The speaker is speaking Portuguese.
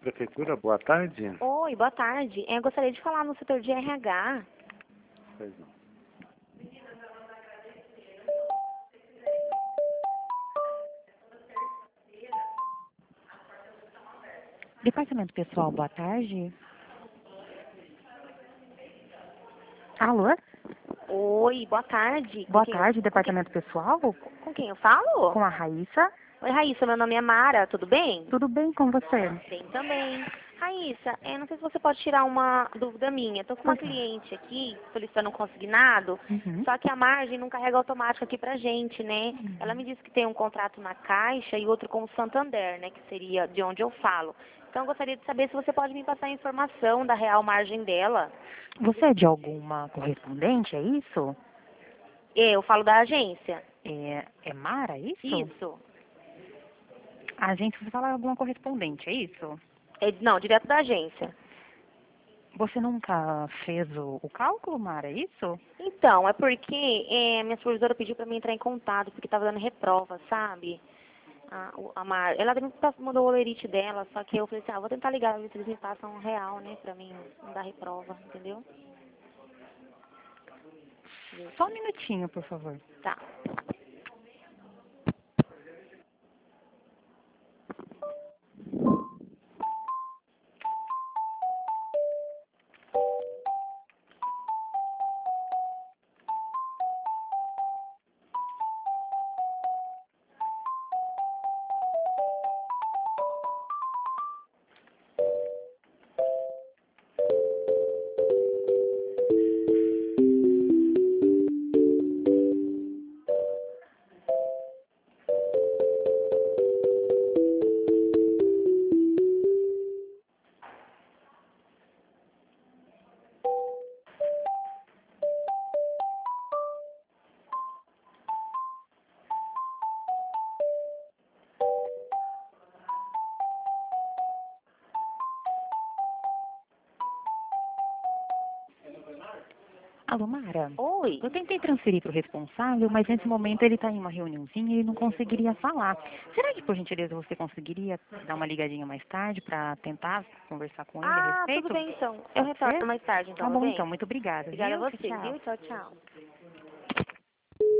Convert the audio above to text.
Prefeitura, boa tarde. Oi, boa tarde. Eu gostaria de falar no setor de RH. Pois não. Departamento pessoal, boa tarde. Alô? Oi, boa tarde. Boa tarde, departamento pessoal? Com quem eu falo? Com a Raíssa. Oi, Raíssa, meu nome é Mara, tudo bem? Tudo bem com você? Bem também. Raíssa, não sei se você pode tirar uma dúvida minha. Estou com uma Pois não. cliente aqui solicitando um consignado, Uhum. só que a margem não carrega automático aqui pra gente, né? Ela me disse que tem um contrato na Caixa e outro com o Santander, né? Que seria de onde eu falo. Então eu gostaria de saber se você pode me passar a informação da real margem dela. Você é de alguma correspondente, é isso? Eu falo da agência. É Mara, é isso? Isso. A gente você fala alguma correspondente, é isso? Não, direto da agência. Você nunca fez o cálculo, Mara, é isso? Então, é porque minha supervisora pediu para mim entrar em contato, porque estava dando reprova, sabe? Ela mandou o olerite dela, só que eu falei assim, vou tentar ligar, ver se eles me passam um real, né, pra mim não dar reprova, entendeu? Só um minutinho, por favor. Tá. Alô, Mara? Oi. Eu tentei transferir para o responsável, mas nesse momento ele está em uma reuniãozinha e ele não conseguiria falar. Será que, por gentileza, você conseguiria dar uma ligadinha mais tarde para tentar conversar com ele a respeito? Tudo bem então. Eu Pode ser? retorno mais tarde, então, Tá tudo bom, bem? então. Muito obrigada, Obrigada a viu? você, Tchau. viu? Tchau, tchau.